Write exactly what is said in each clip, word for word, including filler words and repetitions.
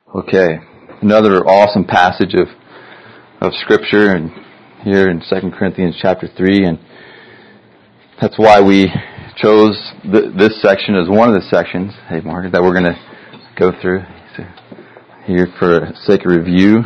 Okay, another awesome passage of of Scripture, and here in Second Corinthians chapter three, and that's why we chose th- this section as one of the sections, hey Margaret, that we're going to go through so here for sake of review.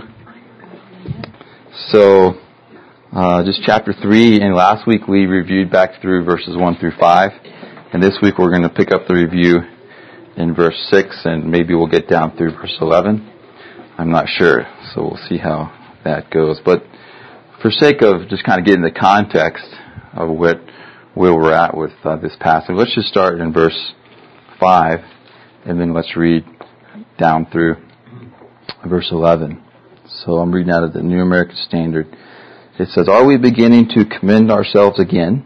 So, uh, just chapter three, and last week we reviewed back through verses one through five, and this week we're going to pick up the review in verse six, and maybe we'll get down through verse eleven. I'm not sure, so we'll see how that goes. But for sake of just kind of getting the context of what where we're at with uh, this passage, let's just start in verse five, and then let's read down through verse eleven. So I'm reading out of the New American Standard. It says, "Are we beginning to commend ourselves again?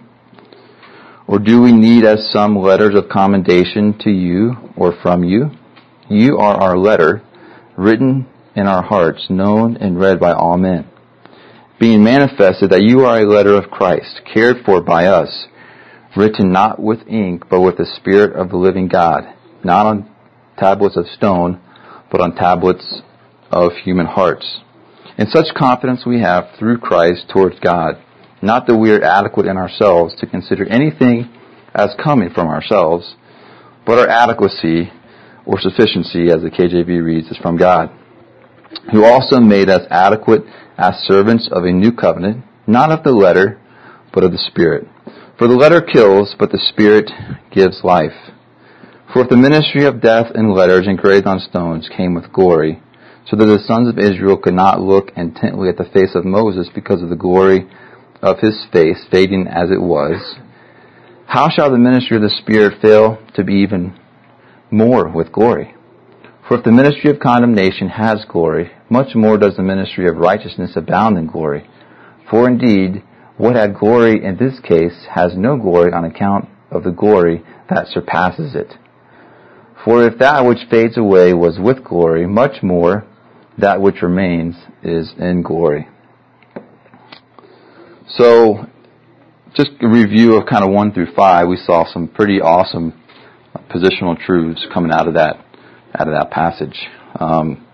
Or do we need as some letters of commendation to you or from you? You are our letter, written in our hearts, known and read by all men, being manifested that you are a letter of Christ, cared for by us, written not with ink, but with the Spirit of the living God, not on tablets of stone, but on tablets of human hearts. And such confidence we have through Christ towards God, not that we are adequate in ourselves to consider anything as coming from ourselves, but our adequacy or sufficiency, as the K J V reads, is from God, who also made us adequate as servants of a new covenant, not of the letter, but of the Spirit. For the letter kills, but the Spirit gives life. For if the ministry of death in letters engraved on stones came with glory, so that the sons of Israel could not look intently at the face of Moses because of the glory of his face, fading as it was, how shall the ministry of the Spirit fail to be even more with glory? For if the ministry of condemnation has glory, much more does the ministry of righteousness abound in glory. For indeed, what had glory in this case has no glory on account of the glory that surpasses it. For if that which fades away was with glory, much more that which remains is in glory." So, just a review of kind of one through five, we saw some pretty awesome positional truths coming out of that out of that passage. Um,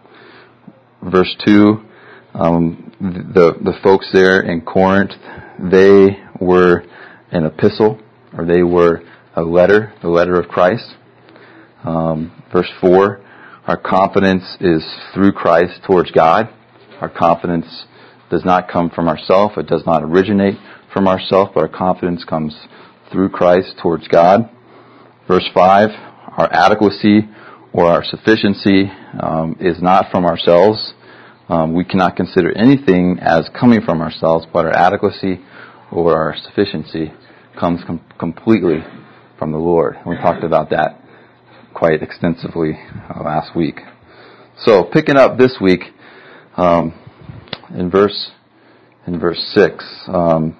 verse two, um, the the folks there in Corinth, they were an epistle, or they were a letter, the letter of Christ. Um, verse four, our confidence is through Christ towards God. Our confidence does not come from ourselves. It does not originate from ourselves, but our confidence comes through Christ towards God. Verse five, our adequacy or our sufficiency um, is not from ourselves. Um, we cannot consider anything as coming from ourselves, but our adequacy or our sufficiency comes com- completely from the Lord. We talked about that quite extensively uh, last week. So, picking up this week um, in verse in verse six, um,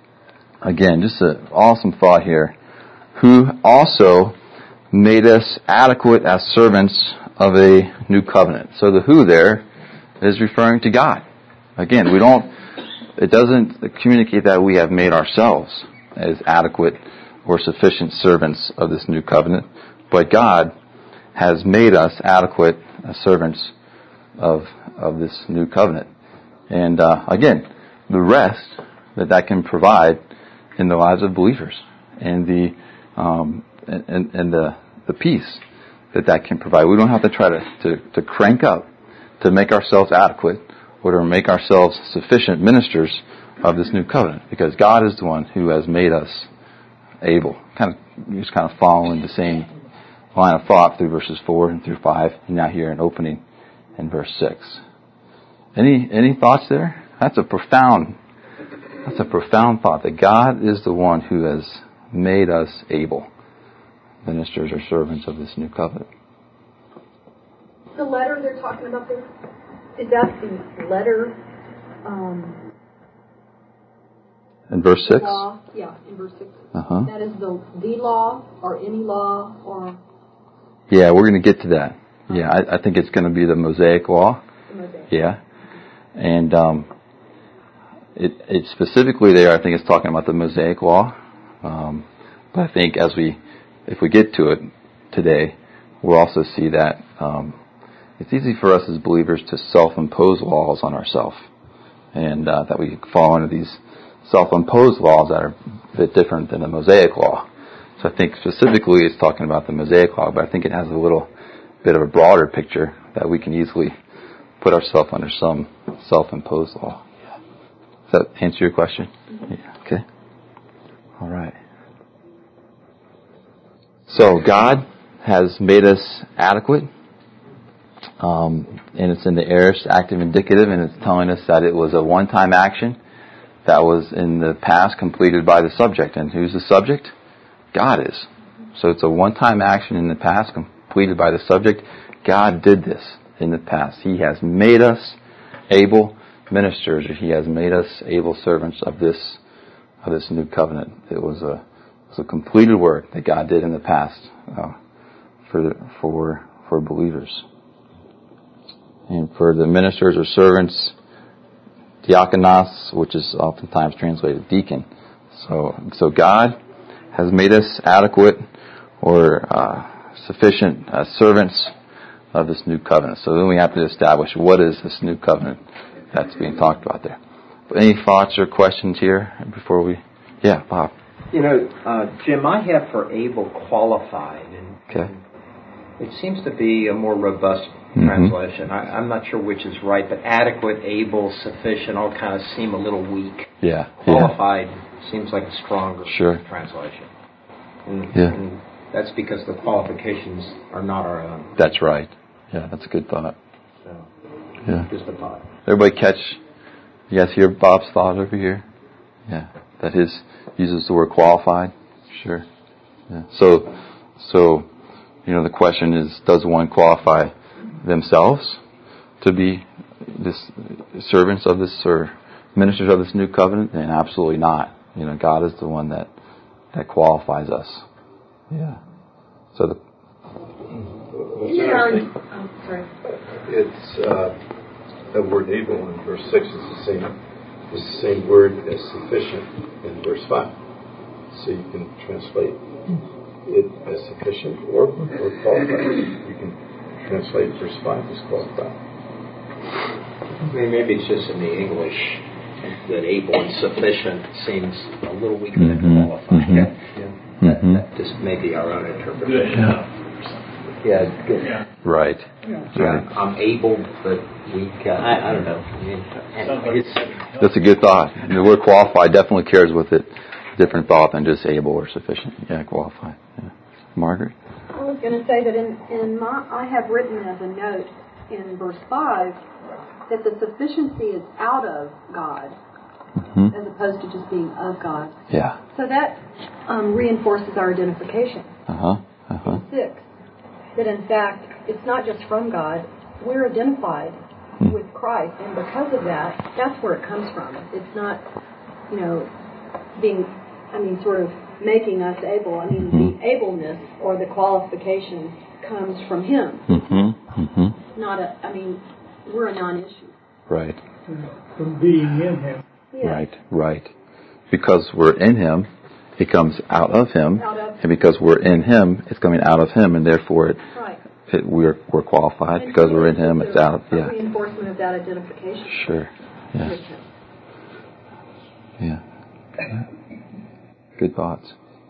again, just an awesome thought here. Who also made us adequate as servants of a new covenant. So the who there is referring to God. Again, we don't, it doesn't communicate that we have made ourselves as adequate or sufficient servants of this new covenant, but God has made us adequate as servants of of this new covenant. And uh, again, the rest that that can provide in the lives of believers, and the um, and, and the the peace that that can provide. We don't have to try to, to, to crank up to make ourselves adequate or to make ourselves sufficient ministers of this new covenant, because God is the one who has made us able. Kind of just kind of following the same line of thought through verses four and through five, and now here in opening in verse six. Any any thoughts there? That's a profound that's a profound thought, that God is the one who has made us able ministers or servants of this new covenant. The letter they're talking about there, is that the letter um, in verse six? Law? Yeah, in verse six. Uh-huh. That is the the law, or any law, or... Yeah, we're going to get to that. Yeah, I, I think it's going to be the Mosaic Law. The Mosaic. Yeah. And um, it, it specifically there, I think it's talking about the Mosaic Law. Um, but I think as we, if we get to it today, we'll also see that um, it's easy for us as believers to self-impose laws on ourselves, and uh, that we fall under these self-imposed laws that are a bit different than the Mosaic law. So I think specifically it's talking about the Mosaic law, but I think it has a little bit of a broader picture that we can easily put ourselves under some self-imposed law. Does that answer your question? Yeah. Okay. All right. So God has made us adequate, um, and it's in the aorist active indicative, and it's telling us that it was a one-time action that was in the past completed by the subject. And who's the subject? God is. So it's a one-time action in the past completed by the subject. God did this in the past. He has made us able ministers. He has made us able servants of this of this new covenant. It was a it was a completed work that God did in the past uh, for the, for for believers. And for the ministers or servants, diakonos, which is oftentimes translated deacon. So, so God has made us adequate or uh, sufficient uh, servants of this new covenant. So then we have to establish what is this new covenant that's being talked about there. But any thoughts or questions here before we? Yeah, Bob. You know, uh, Jim, I have for able qualified, and, okay. and it seems to be a more robust Mm-hmm. translation. I, I'm not sure which is right, but adequate, able, sufficient all kind of seem a little weak. Yeah. Qualified yeah. seems like a stronger sure. translation. And, yeah. and that's because the qualifications are not our own. That's right. Yeah, that's a good thought. So, yeah. Just a thought. Everybody catch, you guys hear Bob's thought over here? Yeah. That his uses the word qualified? Sure. Yeah. So, so, you know, the question is, does one qualify themselves to be this servants of this or ministers of this new covenant? And absolutely not. You know, God is the one that that qualifies us. Yeah. So the What's interesting, oh, sorry. it's uh, the word able in verse six is the same is the same word as sufficient in verse five. So you can translate it as sufficient or, or qualified. You can translate verse five as qualified. I mean, maybe it's just in the English that able and sufficient seems a little weaker mm-hmm. than qualified. Mm-hmm. Yeah. Yeah. Mm-hmm. That, that just may be our own interpretation. Good enough. Yeah, good. Yeah. Right. Yeah. Yeah. I'm able, but weak. Uh, I, I don't know. I mean, and it's, that's a good thought. The word qualified definitely carries with it a different thought than just able or sufficient. Yeah, qualified. Yeah. Margaret? I was going to say that in, in my, I have written as a note in verse five that the sufficiency is out of God mm-hmm. as opposed to just being of God. Yeah. So that um, reinforces our identification. Uh-huh. Uh-huh. Six, that in fact, it's not just from God. We're identified hmm. with Christ, and because of that, that's where it comes from. It's not, you know, being, I mean, sort of making us able. I mean, mm-hmm. the ableness or the qualification comes from Him. Mm-hmm. Mm-hmm. Not a, I mean, we're a non-issue. Right. From being in Him. Yeah. Right, right. Because we're in Him, it comes out of Him. Out of, and because we're in Him, it's coming out of Him, and therefore it, right. it, we're we're qualified. And because so we're in Him, a, it's out of, yeah. reinforcement of that identification. Sure. Yeah. Yeah. Yeah. Good thoughts.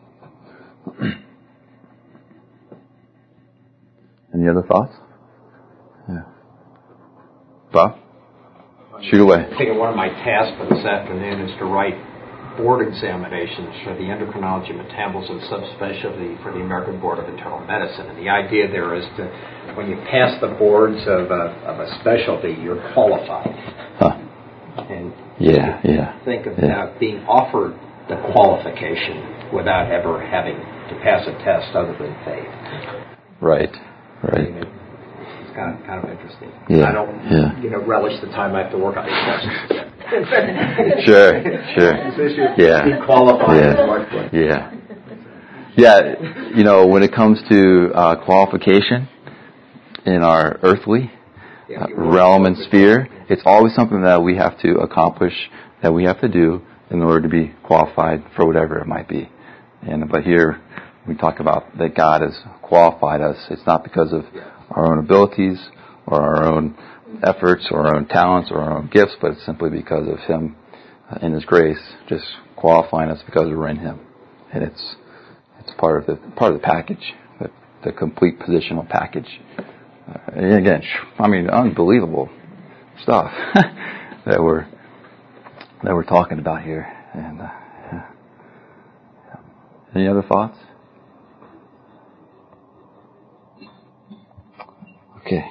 Any other thoughts? Yeah. Bob? Shoot away. I think one of my tasks for this afternoon is to write board examinations for the endocrinology, metabolism subspecialty for the American Board of Internal Medicine. And the idea there is to, when you pass the boards of a, of a specialty, you're qualified. Huh. And yeah, yeah. think of yeah. uh, being offered the qualification without ever having to pass a test other than faith. Right, right. I mean, it's kind of, kind of interesting. Yeah, I don't, yeah. you know, relish the time I have to work on these tests. Sure, sure. Yeah. Be qualified yeah. as much fun. Yeah. Yeah, you know, when it comes to uh, qualification in our earthly uh, realm and sphere, it's always something that we have to accomplish, that we have to do in order to be qualified for whatever it might be. And but here we talk about that God has qualified us. It's not because of our own abilities or or our own efforts or our own talents or our own gifts, but it's simply because of Him uh, in His grace, just qualifying us because we're in Him. And it's it's part of the part of the package, the, the complete positional package. Uh, and again, I mean, unbelievable stuff that we're that we're talking about here. And uh, yeah. Any other thoughts? Okay.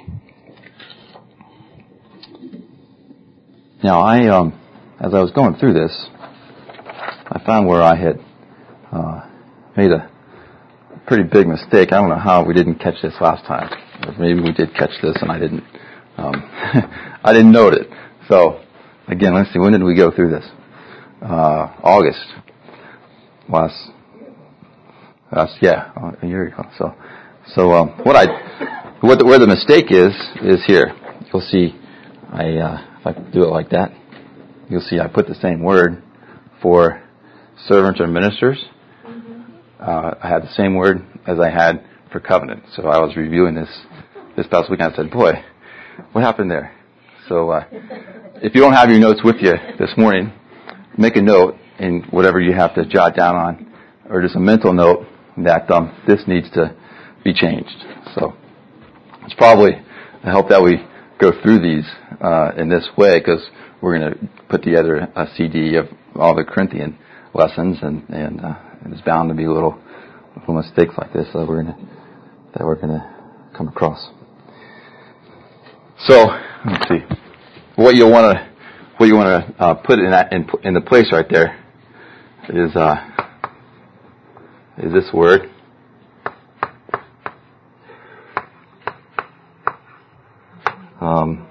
Now, I um, as I was going through this, I found where I had uh, made a pretty big mistake. I don't know how we didn't catch this last time. Or maybe we did catch this and I didn't. Um, I didn't note it. So, again, let's see. When did we go through this? Uh, August. Last. Last. Yeah, a year ago. So, so um, what I, what the, where the mistake is is here. You'll see. I uh, if I do it like that, you'll see I put the same word for servants or ministers. Uh, I had the same word as I had for covenant. So I was reviewing this this past weekend. I said, boy, what happened there? So uh, if you don't have your notes with you this morning, make a note in whatever you have to jot down on, or just a mental note that um, this needs to be changed. So it's probably a help that we go through these uh, in this way, because we're going to put together a C D of all the Corinthian lessons, and, and uh, there's bound to be little little mistakes like this that we're gonna that we're gonna come across. So let's see what you want to what you want to uh, put in that in, in the place right there is uh, is this word. Um,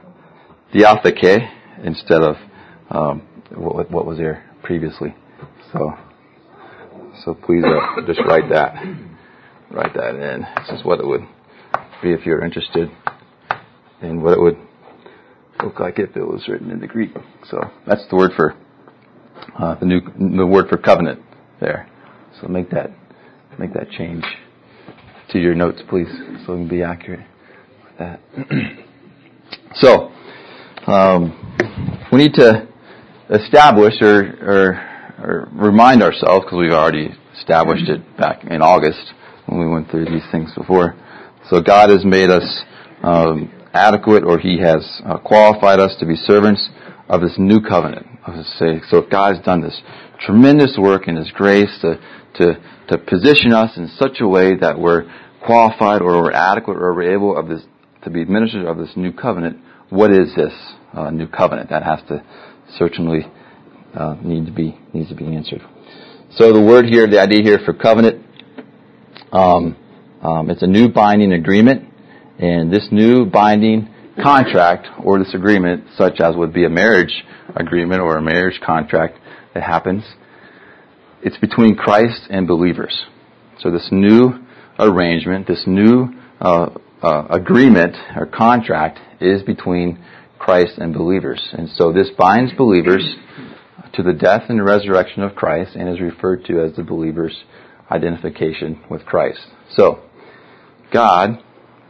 diatheke instead of um, what, what was there previously. So, so please uh, just write that, write that in. This is what it would be if you're interested in what it would look like if it was written in the Greek. So that's the word for uh, the new the word for covenant there. So make that make that change to your notes, please, so we can be accurate with that. So, um, we need to establish or, or, or remind ourselves, because we've already established it back in August when we went through these things before. So God has made us um, adequate, or He has uh, qualified us to be servants of this new covenant. I was say, so if God has done this tremendous work in His grace to, to, to position us in such a way that we're qualified or we're adequate or we're able of this to be ministers of this new covenant, what is this uh, new covenant? That has to certainly uh, need to be needs to be answered. So the word here, the idea here for covenant, um, um, it's a new binding agreement, and this new binding contract or this agreement, such as would be a marriage agreement or a marriage contract that happens, it's between Christ and believers. So this new arrangement, this new uh, uh, agreement or contract is between Christ and believers. And so this binds believers to the death and resurrection of Christ and is referred to as the believer's identification with Christ. So, God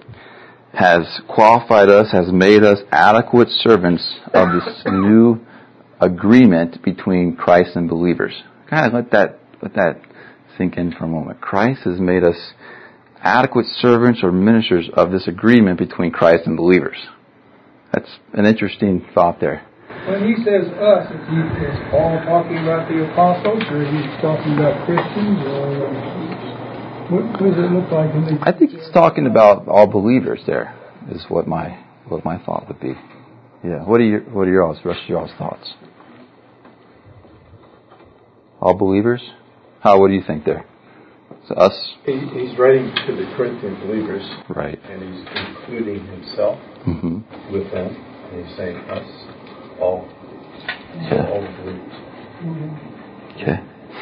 has qualified us, has made us adequate servants of this new agreement between Christ and believers. Kind of let that, let that sink in for a moment. Christ has made us adequate servants or ministers of this agreement between Christ and believers. That's an interesting thought there. When he says us, is, he, is Paul talking about the apostles, or is he talking about Christians, or what, what does it look like? In the I think he's talking about all believers there, is what my what my thought would be. Yeah. What are your what are your all's rest of your all's thoughts? All believers? How? What do you think there? So us. He, he's writing to the Corinthian believers, right? And he's including himself mm-hmm. with them, and he's saying us, all, yeah. all believers. Okay.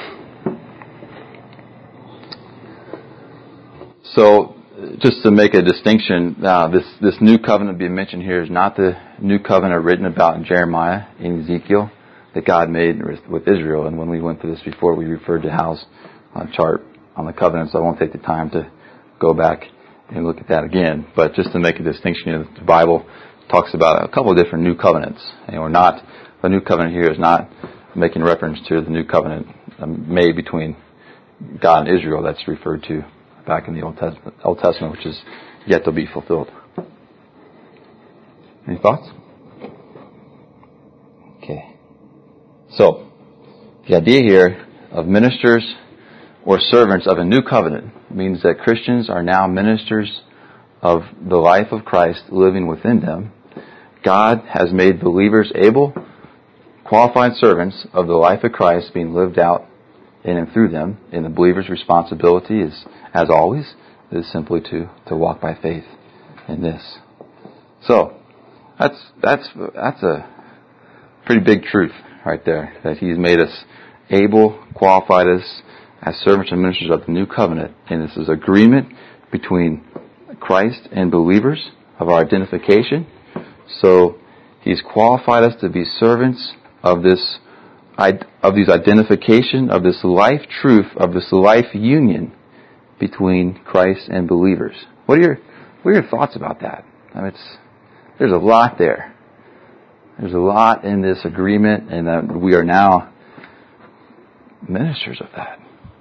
So, just to make a distinction, uh, this this new covenant being mentioned here is not the new covenant written about in Jeremiah and Ezekiel that God made with, with Israel. And when we went through this before, we referred to Hal's uh, chart on the covenant, so I won't take the time to go back and look at that again. But just to make a distinction, you know, the Bible talks about a couple of different new covenants. And we're not, the new covenant here is not making reference to the new covenant made between God and Israel that's referred to back in the Old Testament, Old Testament, which is yet to be fulfilled. Any thoughts? Okay. So, the idea here of ministers or servants of a new covenant means that Christians are now ministers of the life of Christ living within them. God has made believers able, qualified servants of the life of Christ being lived out in and through them. And the believer's responsibility is, as always, is simply to, to walk by faith in this. So, that's that's that's a pretty big truth right there, that He's made us able, qualified us as servants and ministers of the new covenant. And this is agreement between Christ and believers of our identification. So He's qualified us to be servants of this, of these identification, of this life truth, of this life union between Christ and believers. What are your what are your thoughts about that? I mean, it's, there's a lot there. There's a lot in this agreement, and that we are now ministers of that.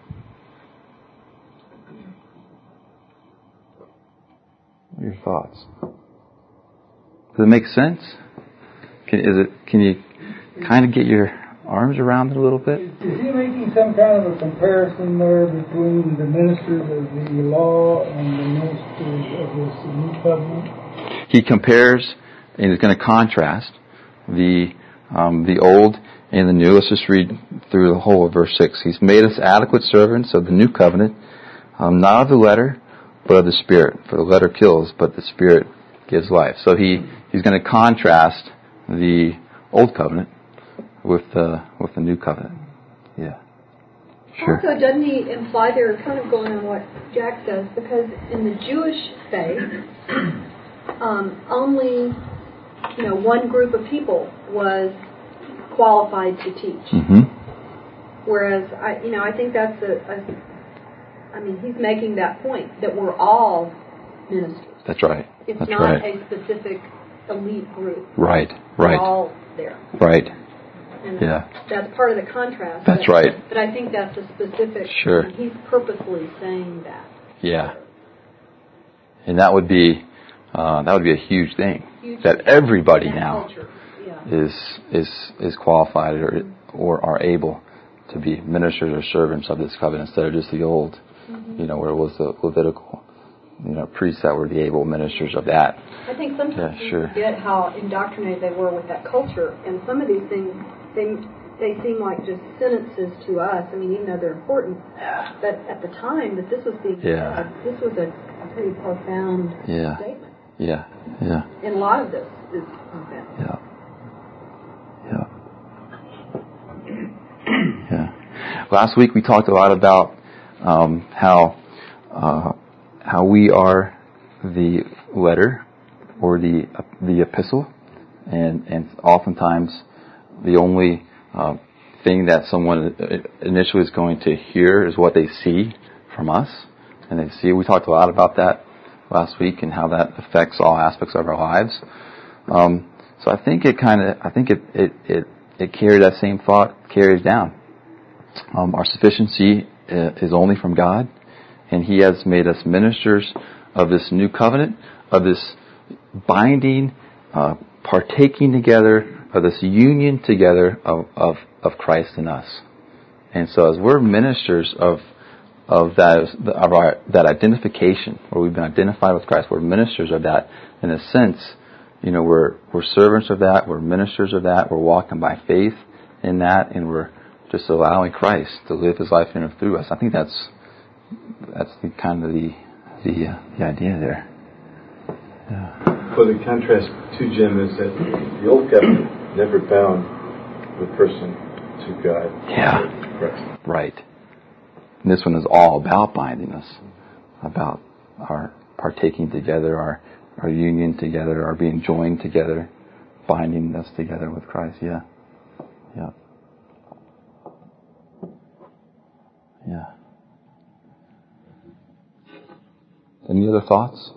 What are your thoughts? Does it make sense? Can, is it? Can you kind of get your arms around it a little bit? Is, is he making some kind of a comparison there between the ministers of the law and the ministers of this new covenant? He compares, and is going to contrast the um, the old and the new. Let's just read through the whole of verse six. He's made us adequate servants of the new covenant, um, not of the letter, but of the Spirit. For the letter kills, but the Spirit gives life. So he, he's going to contrast the old covenant with the with the new covenant. Yeah. Sure. Also, doesn't he imply there, kind of going on what Jack says, because in the Jewish faith, um, only you know one group of people was qualified to teach. Mm-hmm. Whereas I, you know, I think that's a, a I mean, he's making that point that we're all ministers. That's right. It's That's not right. a specific elite group. Right. We're Right. all there. Right. And Yeah. that's part of the contrast. That's but, right. But I think that's a specific. Sure. And he's purposely saying that. Yeah. And that would be uh, that would be a huge thing. Huge that everybody that now culture. Yeah. is is is qualified or or are able to be ministers or servants of this covenant instead of just the old, mm-hmm. you know, where it was the Levitical, you know, priests that were the able ministers of that. I think sometimes yeah, sure. we forget how indoctrinated they were with that culture, and some of these things they they seem like just sentences to us. I mean, even though they're important, yeah. but at the time that this was being yeah. said, this was a, a pretty profound yeah. statement. Yeah, yeah. And a lot of this is profound. Yeah. Yeah. Yeah. Last week we talked a lot about um, how uh, how we are the letter or the uh, the epistle, and and oftentimes the only uh, thing that someone initially is going to hear is what they see from us, and they see. We talked a lot about that last week and how that affects all aspects of our lives. Um, so I think it kind of I think it it it, it carries that same thought carries down. Um, our sufficiency is only from God, and He has made us ministers of this new covenant, of this binding, uh, partaking together, of this union together of, of, of Christ in us. And so as we're ministers of of that of our that identification, where we've been identified with Christ, we're ministers of that. In a sense, you know, we're we're servants of that, we're ministers of that, we're walking by faith in that, and we're just allowing Christ to live His life in and through us. I think that's that's the kind of the the, uh, the idea there. Yeah. Well, the contrast to Jim is that the old covenant never bound the person to God. Yeah. Christ. Right. And this one is all about binding us, about our partaking together, our our union together, our being joined together, binding us together with Christ. Yeah. Yeah. Yeah. Any Any other thoughts?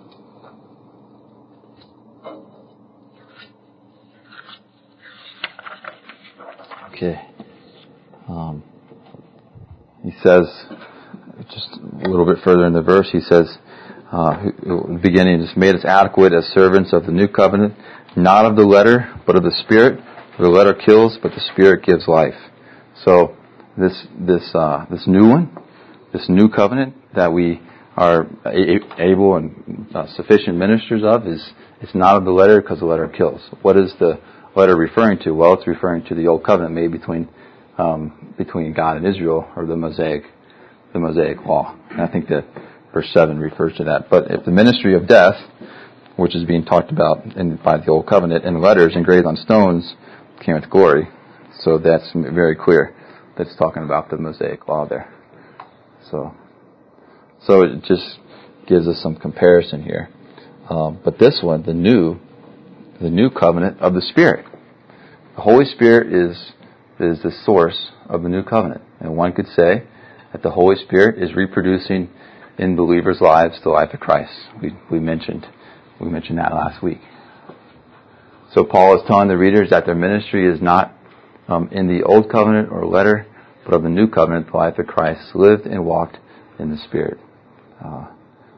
Okay. Um, he says, just a little bit further in the verse, he says, uh, beginning, just made us adequate as servants of the new covenant, not of the letter, but of the Spirit. For the letter kills, but the Spirit gives life. So this this uh, this new one, this new covenant that we are a- able and uh, sufficient ministers of, is it's not of the letter, because the letter kills. What is the letter referring to? Well, it's referring to the old covenant made between um, between God and Israel, or the Mosaic the Mosaic law. And I think that verse seven refers to that. But if the ministry of death, which is being talked about in, by the old covenant in letters engraved on stones, came with glory, so that's very clear. That's talking about the Mosaic law there. So, so it just gives us some comparison here. Um, but this one, the new, the new covenant of the Spirit. The Holy Spirit is is the source of the new covenant, and one could say that the Holy Spirit is reproducing in believers' lives the life of Christ. We we mentioned we mentioned that last week. So Paul is telling the readers that their ministry is not um, in the old covenant or letter, but of the new covenant, the life of Christ, lived and walked in the Spirit. Uh,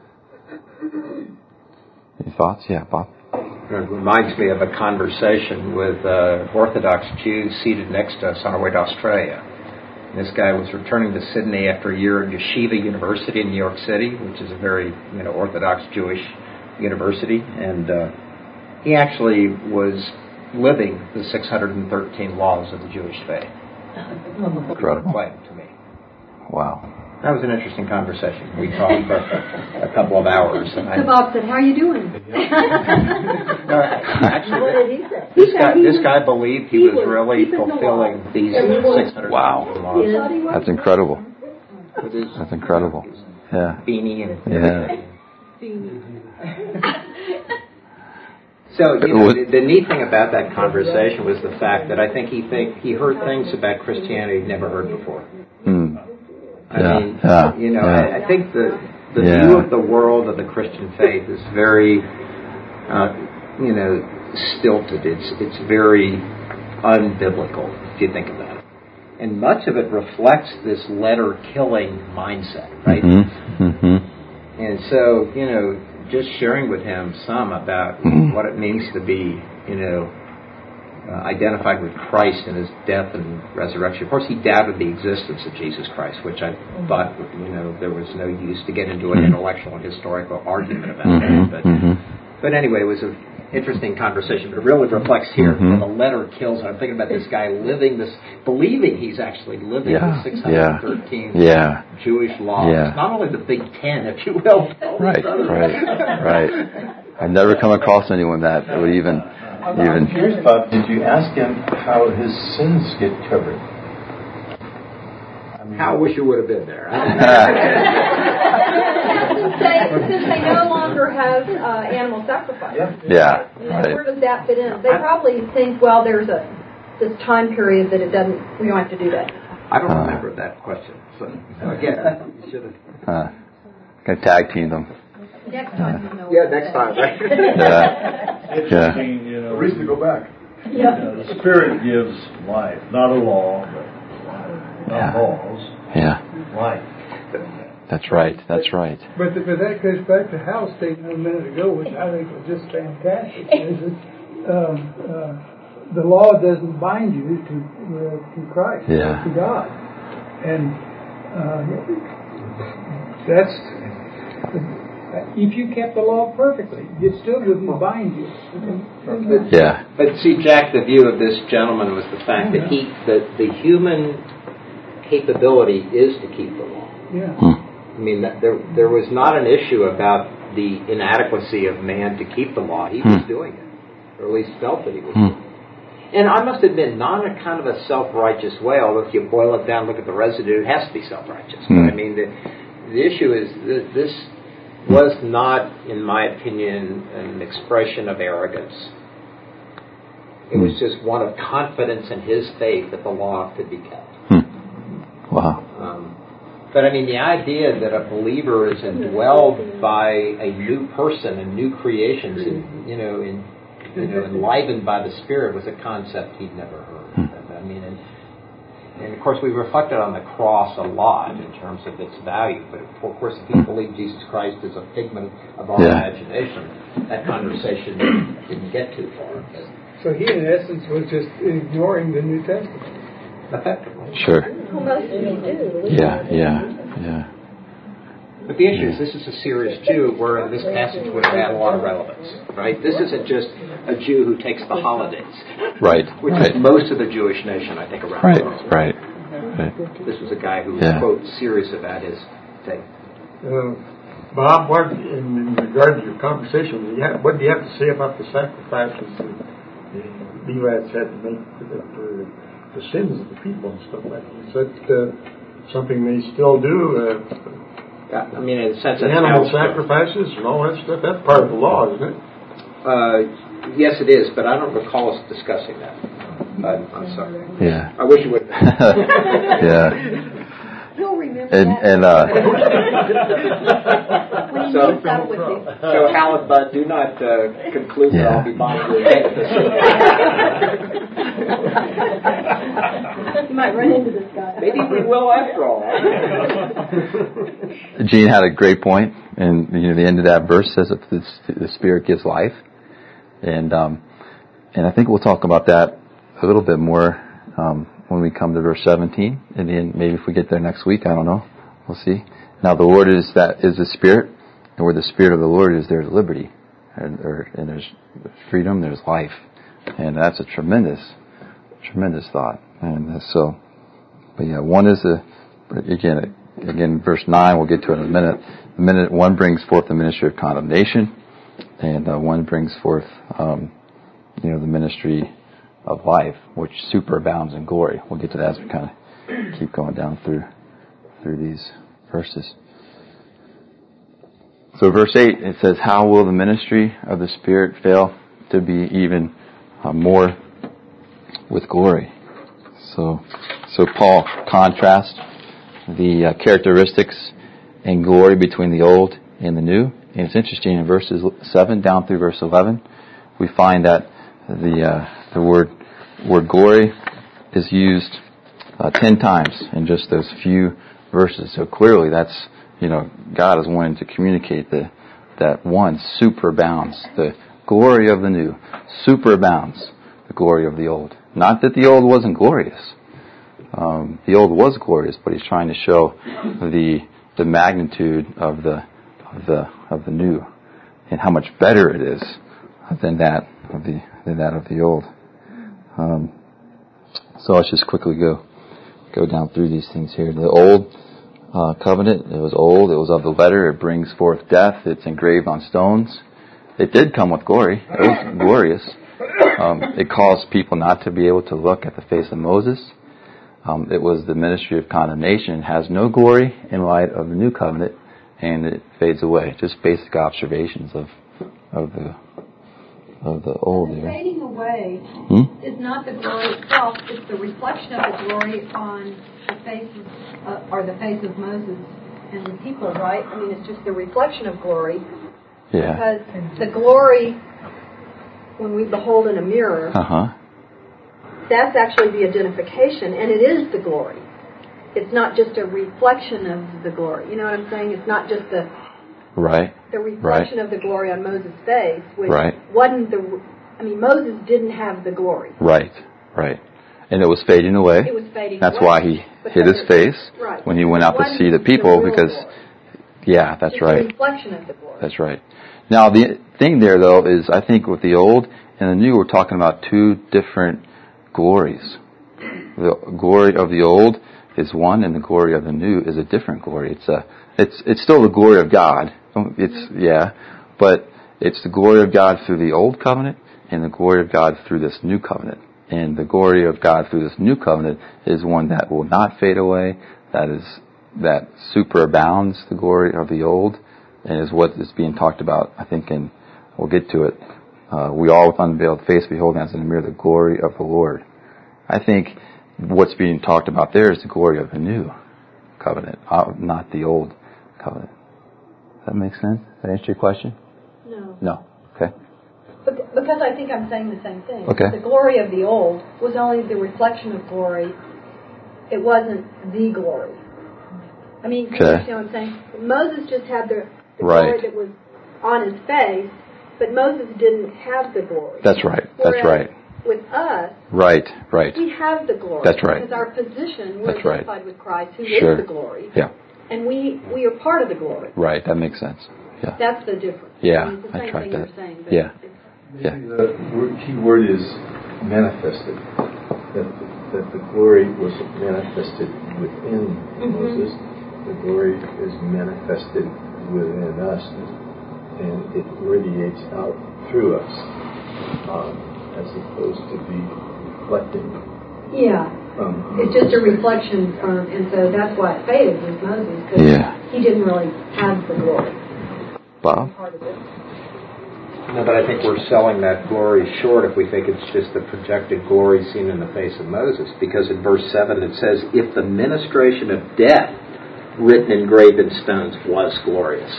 any thoughts? Yeah, Bob? It reminds me of a conversation with uh, Orthodox Jews seated next to us on our way to Australia. This guy was returning to Sydney after a year at Yeshiva University in New York City, which is a very, you know, Orthodox Jewish university, and uh, he actually was living the six hundred thirteen laws of the Jewish faith. Incredible. To me. Wow. That was an interesting conversation. We talked for a couple of hours. And so Bob said, "How are you doing?" No, actually, what did he say? This He guy, he this was, guy believed he, he was, was really fulfilling the these six hundred Wow. laws. Yeah. That's incredible. With his That's incredible. Yeah. beanie and Yeah. So, you know, the, the neat thing about that conversation was the fact that I think he think he heard things about Christianity he'd never heard before. Hmm. I Yeah, mean, yeah, you know, yeah. I, I think the the Yeah. view of the world of the Christian faith is very, uh, you know, stilted. It's it's very unbiblical, if you think about it. And much of it reflects this letter-killing mindset, right? Mm-hmm. Mm-hmm. And so, you know, just sharing with him some about Mm-hmm. what it means to be, you know, uh, identified with Christ and his death and resurrection. Of course, he doubted the existence of Jesus Christ, which I thought, you know, there was no use to get into an Mm-hmm. intellectual and historical argument about Mm-hmm. that. But, Mm-hmm. but anyway, it was an interesting conversation. But it really reflects here Mm-hmm. that the letter kills. And I'm thinking about this guy living this, believing he's actually living Yeah. the six hundred thirteen Yeah. Jewish laws. Yeah. Not only the Big Ten, if you will. Right. Right. Right. I've never come across anyone that would even I'm even. curious, Bob, did you ask him how his sins get covered? I mean, How I wish you would have been there. since, they, since they no longer have uh, animal sacrifice, Yeah. Yeah. you know, Right. where does that fit in? They probably think, well, there's a this time period that it doesn't. We don't have to do that. I don't Uh. remember that question. So again, you should have. Uh, gonna tag team them. Next time, you know. Yeah, next time. Right? Yeah. Interesting, you a know, reason to go back. you know, the Spirit gives life, not a law, but not Yeah. laws, Yeah. life. That's right. That's right. But, but that goes back to Hal's statement a minute ago, which I think was just fantastic. Is that um, uh, the law doesn't bind you to uh, to Christ, Yeah. to God, and uh, that's if you kept the law perfectly, it still wouldn't bind you. Yeah. But see, Jack, the view of this gentleman was the fact that he, that the human capability is to keep the law. Yeah. Hmm. I mean, that there there was not an issue about the inadequacy of man to keep the law. He was Hmm. doing it, or at least felt that he was Hmm. doing it. And I must admit, not in a kind of a self-righteous way, although if you boil it down, look at the residue, it has to be self-righteous. Hmm. But I mean, the, the issue is that this was not, in my opinion, an expression of arrogance. It was just one of confidence in his faith that the law could be kept. Hmm. Wow. Um, But I mean, the idea that a believer is indwelled by a new person and new creations, and you know, in, you know, enlivened by the Spirit, was a concept he'd never heard of. I mean, and, and of course, we reflected on the cross a lot in terms of its value. But of course, if you believe Jesus Christ is a figment of our yeah. imagination, that conversation didn't, didn't get too far. But, so he, in essence, was just ignoring the New Testament. Effectively. Sure. Well, most of them do. Yeah, yeah, yeah. But the issue is, this is a serious Jew, where this passage would have had a lot of relevance, right? This isn't just a Jew who takes the holidays, right? Which right. is most of the Jewish nation, I think, around right, the world. Right, right. This was a guy who was yeah. quote serious about his faith. Uh, Bob, what in, in regard to your conversation, you have, what do you have to say about the sacrifices that the Levites had to make for the, for the sins of the people and stuff like that? Is that uh, something they still do? Uh, yeah, I mean, in a sense, the animal sacrifices and all that stuff, that's part of the law, isn't it? Uh, yes, it is, but I don't recall us discussing that. Uh, I'm sorry. Yeah. I wish you would. yeah. You'll remember and, that. And, uh, when he so, meets up with you. So, Hal, but do not uh, conclude yeah. that I'll be buying your ticket this You might run into this guy. Maybe we will after all. Gene had a great point, and you know the end of that verse says that the, the Spirit gives life, and um, and I think we'll talk about that a little bit more um, when we come to verse seventeen, and then maybe if we get there next week, I don't know, we'll see. Now the Lord is that is the Spirit, and where the Spirit of the Lord is, there's liberty, and, or, and there's freedom, there's life, and that's a tremendous, tremendous thought, and so. But yeah, one is a again. Again, verse nine, we'll get to it in a minute. The minute one brings forth the ministry of condemnation, and uh, one brings forth, um, you know, the ministry of life, which superabounds in glory. We'll get to that as we kind of keep going down through through these verses. So, verse eight, it says, "How will the ministry of the Spirit fail to be even uh, more with glory?" So, so Paul contrasts the uh, characteristics and glory between the old and the new. And it's interesting, in verses seven down through verse eleven, we find that the uh, the word word glory is used uh, ten times in just those few verses. So clearly, that's you know God is wanting to communicate the that one superabounds the glory of the new, superabounds the glory of the old. Not that the old wasn't glorious. Um, the old was glorious, but he's trying to show the the magnitude of the of the of the new, and how much better it is than that of the than that of the old. Um, so let's just quickly go go down through these things here. The old uh, covenant, it was old. It was of the letter. It brings forth death. It's engraved on stones. It did come with glory. It was glorious. Um, it caused people not to be able to look at the face of Moses. Um, it was the ministry of condemnation. It has no glory in light of the new covenant, and it fades away. Just basic observations of of the of the old. The fading away hmm? is not the glory itself; it's the reflection of the glory on the faces uh, or the face of Moses and the people. Right? I mean, it's just the reflection of glory. Yeah. Because the glory, when we behold in a mirror. Uh huh. That's actually the identification, and it is the glory. It's not just a reflection of the glory. You know what I'm saying? It's not just the right the reflection right. of the glory on Moses' face, which right. wasn't the. I mean, Moses didn't have the glory. Right, right, and it was fading away. It was fading. That's away why he hid his face right. when he went out to see the people, the because glory. yeah, that's it's right. The reflection of the glory. That's right. Now the thing there though is, I think with the old and the new, we're talking about two different glories. The glory of the old is one, and the glory of the new is a different glory. It's a, it's, it's still the glory of God. It's, yeah, but it's the glory of God through the old covenant and the glory of God through this new covenant. And the glory of God through this new covenant is one that will not fade away, that is, that superabounds the glory of the old, and is what is being talked about, I think, and we'll get to it. Uh, we all with unveiled face behold as in a mirror the glory of the Lord. I think what's being talked about there is the glory of the new covenant, uh, not the old covenant. Does that make sense? Does that answer your question? No. No. Okay. Bec- Because I think I'm saying the same thing. Okay. The glory of the old was only the reflection of glory. It wasn't the glory. I mean, you Okay. understand what I'm saying? Moses just had the, the Right. glory that was on his face, but Moses didn't have the glory. That's right. That's Whereas right. with us, Right. Right. we have the glory. That's right. Because our position, we're That's right. identified with Christ, who Sure. is the glory. Yeah. And we, we are part of the glory. Right. That makes sense. Yeah. That's the difference. Yeah, I mean, it's the I same tried thing that. you're saying. But Yeah. it's, Yeah. Maybe the word, key word is manifested. That the, that the glory was manifested within Mhm. Moses. The glory is manifested within us, and it radiates out through us, um, as opposed to be reflecting. yeah. Um, It's just a reflection from, and so that's why it faded with Moses, because Yeah. he didn't really have the glory. Bob? Part of it. No, but I think we're selling that glory short if we think it's just the projected glory seen in the face of Moses. Because in verse seven it says, if the ministration of death written in graven stones was glorious.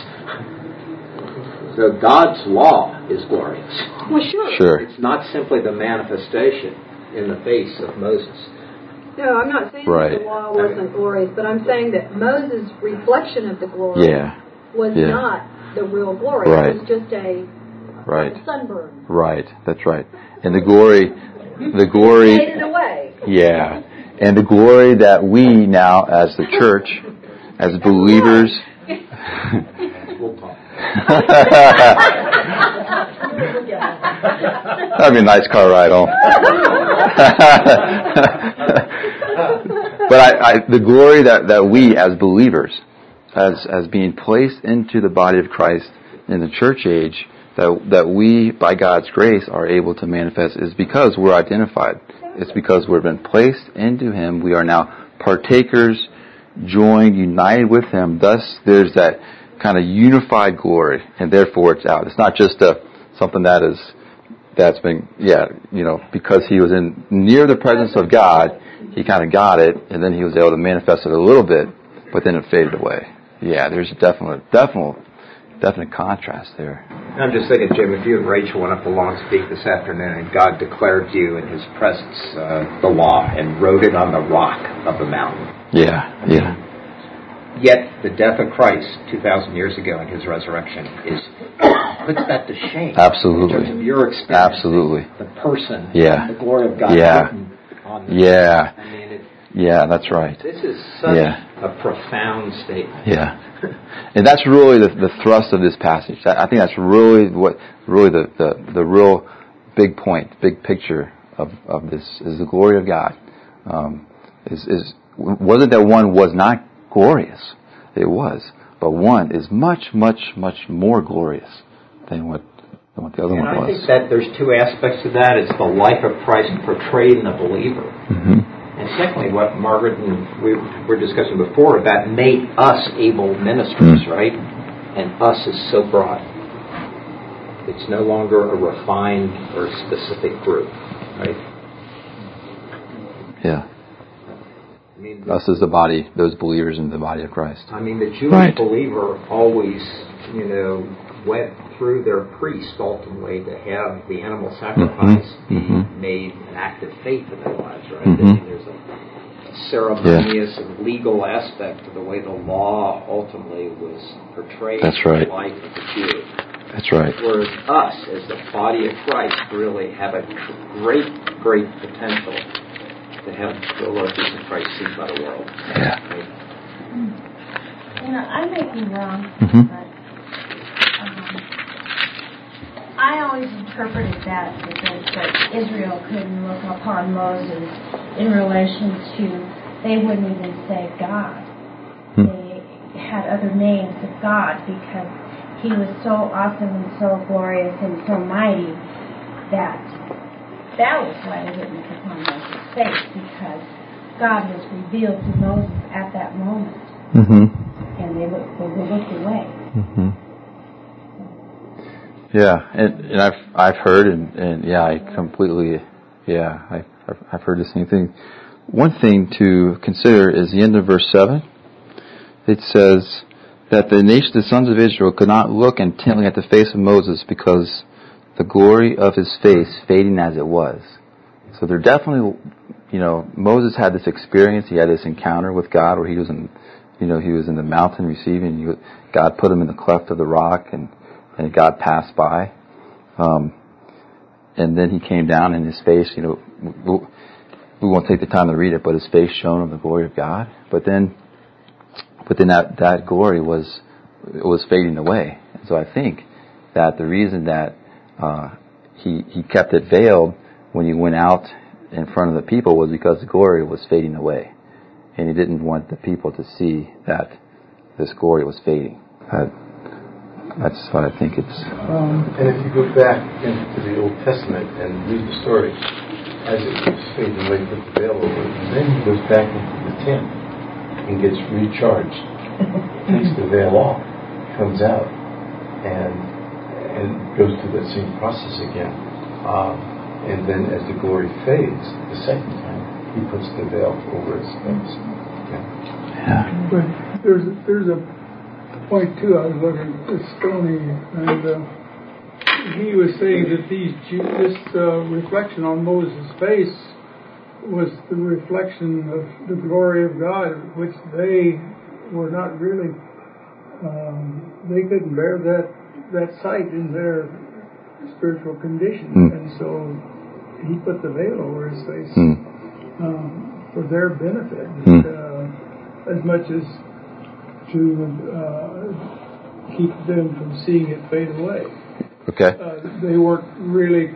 So God's law is glorious. Well, sure. Sure. It's not simply the manifestation in the face of Moses. No, I'm not saying Right. that the law wasn't glorious, but I'm saying that Moses' reflection of the glory Yeah. was Yeah. not the real glory. Right. It was just a, Right. a sunburn. Right. That's right. And the glory, the glory. Faded away. Yeah. And the glory that we now, as the church, as believers. We'll talk. That'd be a nice car ride home. But I, I, the glory that, that we as believers, as as being placed into the body of Christ in the church age, that that we, by God's grace, are able to manifest is because we're identified. It's because we've been placed into Him. We are now partakers, joined, united with Him. Thus, there's that kind of unified glory, and therefore it's out. It's not just a something that is that's been yeah you know because He was in near the presence of God, He kind of got it, and then He was able to manifest it a little bit, but then it faded away. Yeah, there's a definite definite definite contrast there. I'm just thinking, Jim, if you and Rachel went up to Long Speak this afternoon and God declared you in His presence uh, the law and wrote it on the rock of the mountain. Yeah, yeah. Yet the death of Christ two thousand years ago and His resurrection is puts that to shame. Absolutely. In terms of your experience. Absolutely. The person. Yeah. The glory of God. Yeah. Written on the Yeah. I mean, it, Yeah, that's right. this is such Yeah. a profound statement. Yeah. And that's really the, the thrust of this passage. I think that's really what, really the, the, the real big point, big picture of, of this is the glory of God. Um, is, is, wasn't that one was not glorious? It was. But one is much, much, much more glorious than what, than what the other And one I was. think that there's two aspects to that. It's the life of Christ portrayed in the believer. Mm-hmm. And secondly, what Margaret and we were discussing before, that made us able ministers, Mm. right? And us is so broad. It's no longer a refined or specific group, right? Yeah. I mean, Us as the body, those believers in the body of Christ. I mean, the Jewish Right. believer always, you know, went through their priest ultimately to have the animal sacrifice be mhm. made an act of faith in their lives, right? Mhm. I mean, there's a ceremonious and legal aspect to the way the law ultimately was portrayed That's in right. the life of the Jew. That's right. Whereas us, as the body of Christ, really have a tr- great, great potential to have the Lord Jesus Christ seen by the world. Yeah. Right? You know, I may be wrong, Mhm. but um, I always interpreted that that, that Israel couldn't look upon Moses in relation to, they wouldn't even say God. Hmm. They had other names of God because He was so awesome and so glorious and so mighty that that was why they wouldn't look upon Moses' face, because God was revealed to Moses at that moment. Mm-hmm. And they looked, they looked away. Mm-hmm. Yeah, and, and I've I've heard and, and yeah, I completely yeah, I I've, I've heard the same thing. One thing to consider is the end of verse seven. it says that the nation, the sons of Israel, could not look intently at the face of Moses because the glory of his face fading as it was. So they're definitely, you know, Moses had this experience. He had this encounter with God where he was in, you know, he was in the mountain receiving. You, God put him in the cleft of the rock, and, and God passed by. Um, and then he came down, and his face, you know, we, we won't take the time to read it, but his face shone of the glory of God. But then, but then that, that glory was, it was fading away. And so I think that the reason that uh, he he kept it veiled when he went out in front of the people was because the glory was fading away. And he didn't want the people to see that this glory was fading. That, that's what I think it's... Um, and if you go back into the Old Testament and read the story, as it was fading away with the veil over it, and then he goes back into the tent and gets recharged, takes the veil off, comes out, and and goes through that same process again. Um, And then as the glory fades, the second time, he puts the veil over his face. Yeah. Yeah. But there's, there's a point, too, I was looking at Stoney, and uh, he was saying that these Jew, this uh, reflection on Moses' face was the reflection of the glory of God, which they were not really, um, they couldn't bear that, that sight in their spiritual condition. Mm. And so he put the veil over his face mm. um, for their benefit, mm. uh, as much as to uh, keep them from seeing it fade away. Okay. Uh, they weren't really,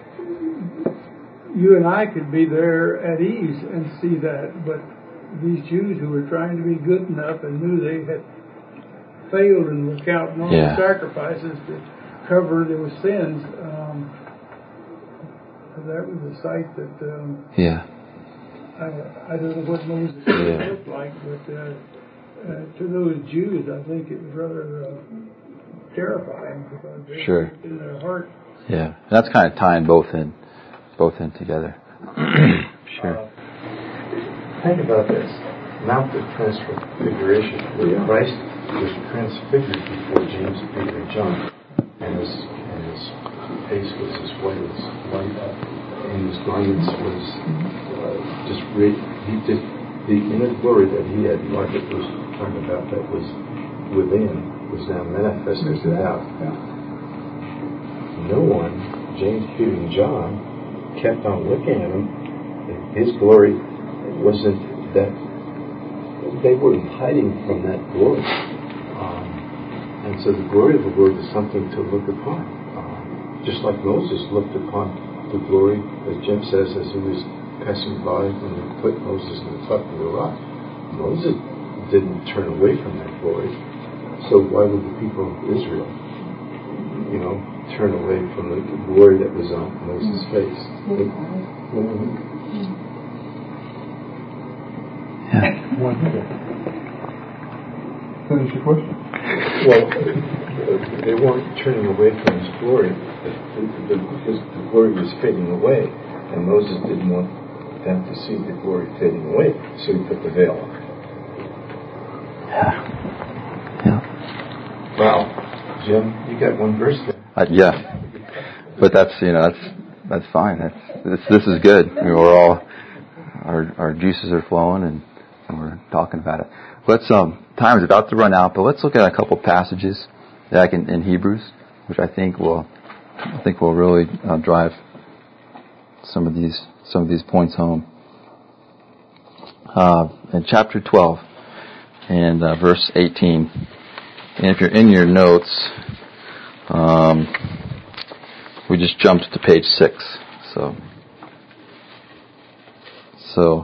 you and I could be there at ease and see that, but these Jews who were trying to be good enough and knew they had failed and were counting on yeah. the sacrifices to cover their sins, um, that was a sight that um, yeah. I, I don't know what Moses yeah. looked like, but uh, uh, to those Jews, I think it was rather uh, terrifying because they sure. in their heart. Yeah, that's kind of tying both in, both in together. Sure. Uh, think about this: Mount of Transfiguration, where yeah. Christ was transfigured before James, Peter, and John, and his and his face was as white as light, and his garments was uh, just great. He just the inner glory that he had, Margaret was talking about, that was within, was now manifested without. No one, James, Peter, and John, kept on looking at him. His glory wasn't that. They were hiding from that glory. Um, and so the glory of the Lord is something to look upon. Um, just like Moses looked upon the glory, as Jim says, as he was passing by when they put Moses in the top of the rock. Moses didn't turn away from that glory. So why would the people of Israel, you know, turn away from the glory that was on Moses' face? Mm-hmm. Yeah. Finish your question. Well, they weren't turning away from his glory because the glory was fading away, and Moses didn't want them to see the glory fading away, so he put the veil on. Yeah. Yeah. Wow, Jim, you got one verse there. Uh, yeah, but that's you know that's that's fine. That's this this is good. I mean, we're all our our juices are flowing and, and we're talking about it. Let's um time is about to run out, but let's look at a couple passages back in, in Hebrews, which I think will I think will really uh, drive some of these some of these points home. Uh, in chapter twelve and uh, verse eighteen, and if you're in your notes, um, we just jumped to page six. So, so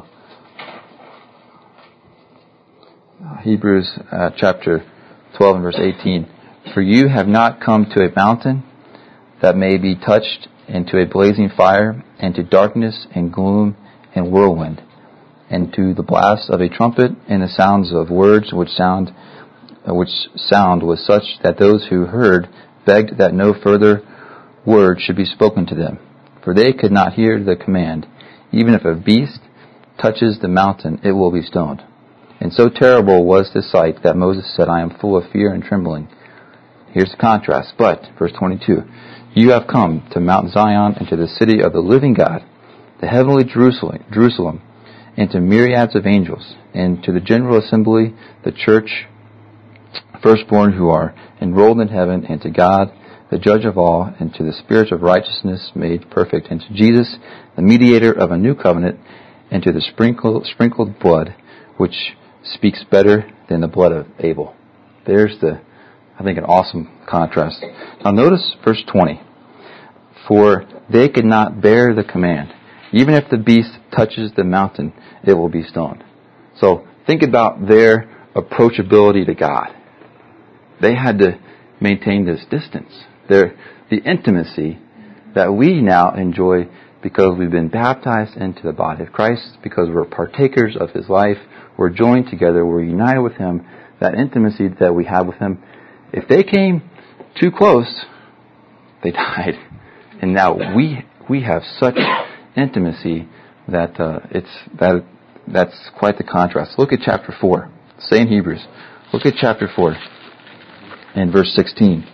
uh, Hebrews uh, chapter twelve and verse eighteen. For you have not come to a mountain that may be touched, and to a blazing fire, and to darkness and gloom and whirlwind, and to the blast of a trumpet and the sounds of words which sound uh, which sound was such that those who heard begged that no further word should be spoken to them, for they could not hear the command, even if a beast touches the mountain, it will be stoned. And so terrible was the sight that Moses said, I am full of fear and trembling. Here's the contrast. But, verse twenty-two, you have come to Mount Zion and to the city of the living God, the heavenly Jerusalem, Jerusalem, and to myriads of angels, and to the general assembly, the church, firstborn who are enrolled in heaven, and to God, the judge of all, and to the spirits of righteousness made perfect, and to Jesus, the mediator of a new covenant, and to the sprinkled, sprinkled blood, which speaks better than the blood of Abel. There's the, I think, an awesome contrast. Now notice verse twenty. For they could not bear the command. Even if the beast touches the mountain, it will be stoned. So think about their approachability to God. They had to maintain this distance. Their, the intimacy that we now enjoy because we've been baptized into the body of Christ, because we're partakers of His life, we're joined together, we're united with Him, that intimacy that we have with Him. If they came too close, they died. And now we we have such intimacy that uh, it's that that's quite the contrast. Look at chapter four. Say in Hebrews. Look at chapter four and verse sixteen.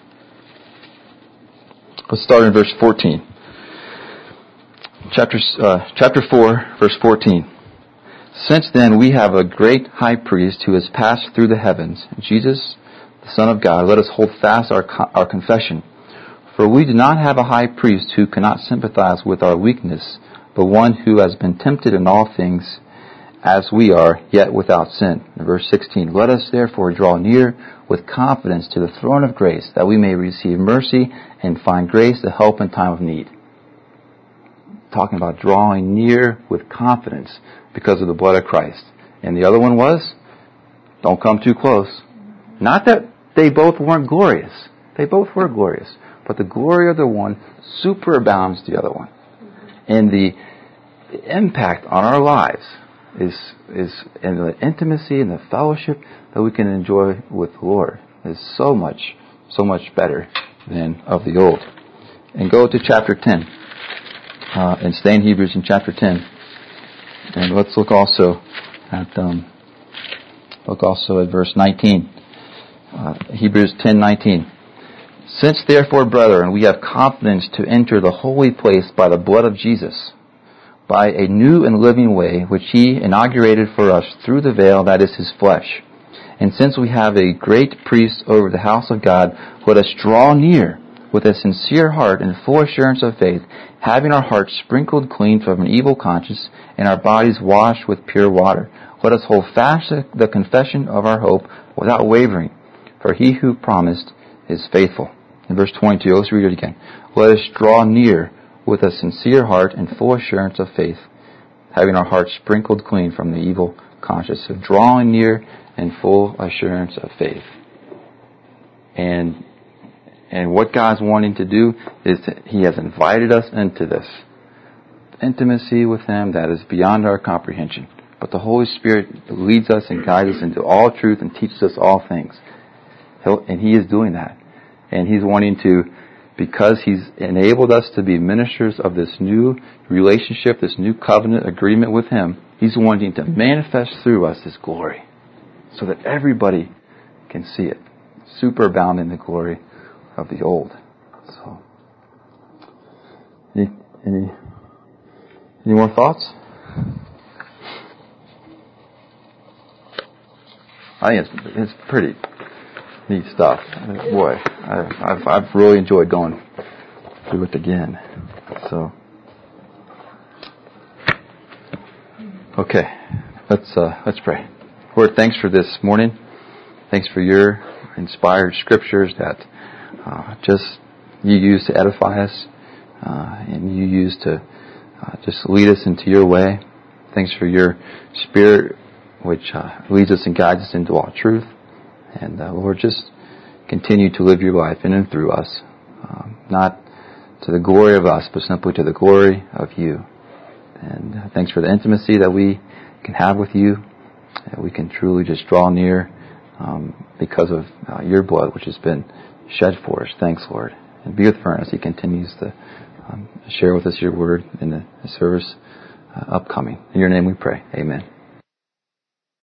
Let's start in verse fourteen. Chapter uh, chapter four, verse fourteen. Since then we have a great high priest who has passed through the heavens, Jesus, the Son of God. Let us hold fast our our confession. For we do not have a high priest who cannot sympathize with our weakness, but one who has been tempted in all things as we are, yet without sin. In verse sixteen, let us therefore draw near with confidence to the throne of grace, that we may receive mercy and find grace to help in time of need. Talking about drawing near with confidence because of the blood of Christ. And the other one was, don't come too close. Not that they both weren't glorious. They both were glorious. But the glory of the one superabounds the other one. And the impact on our lives is is in the intimacy and the fellowship that we can enjoy with the Lord is so much, so much better than of the old. And go to chapter ten. Uh, and stay in Hebrews in chapter ten. And let's look also at um, look also at verse nineteen. Uh, Hebrews ten nineteen. Since therefore, brethren, we have confidence to enter the holy place by the blood of Jesus, by a new and living way, which He inaugurated for us through the veil that is His flesh. And since we have a great priest over the house of God, let us draw near with a sincere heart and full assurance of faith, having our hearts sprinkled clean from an evil conscience and our bodies washed with pure water. Let us hold fast the confession of our hope without wavering, for He who promised is faithful. In verse twenty-two, let's read it again. Let us draw near with a sincere heart and full assurance of faith, having our hearts sprinkled clean from the evil conscience. So drawing near and full assurance of faith. And and what God's wanting to do is that He has invited us into this intimacy with Him that is beyond our comprehension. But the Holy Spirit leads us and guides us into all truth and teaches us all things. He'll, and He is doing that. And He's wanting to, because He's enabled us to be ministers of this new relationship, this new covenant agreement with Him, He's wanting to manifest through us His glory so that everybody can see it, superabounding the glory of the old. So, any any, any more thoughts? I think it's, it's pretty neat stuff. Boy, I, I've I've really enjoyed going through it again. So, okay, let's uh, let's pray. Lord, thanks for this morning. Thanks for Your inspired scriptures that uh, just You use to edify us, uh, and You use to uh, just lead us into Your way. Thanks for Your Spirit, which uh, leads us and guides us into all truth. And uh, Lord, just continue to live Your life in and through us, um, not to the glory of us, but simply to the glory of You. And uh, thanks for the intimacy that we can have with You, that we can truly just draw near um, because of uh, Your blood, which has been shed for us. Thanks, Lord. And be with Vern as he continues to um, share with us Your word in the service uh, upcoming. In Your name we pray. Amen.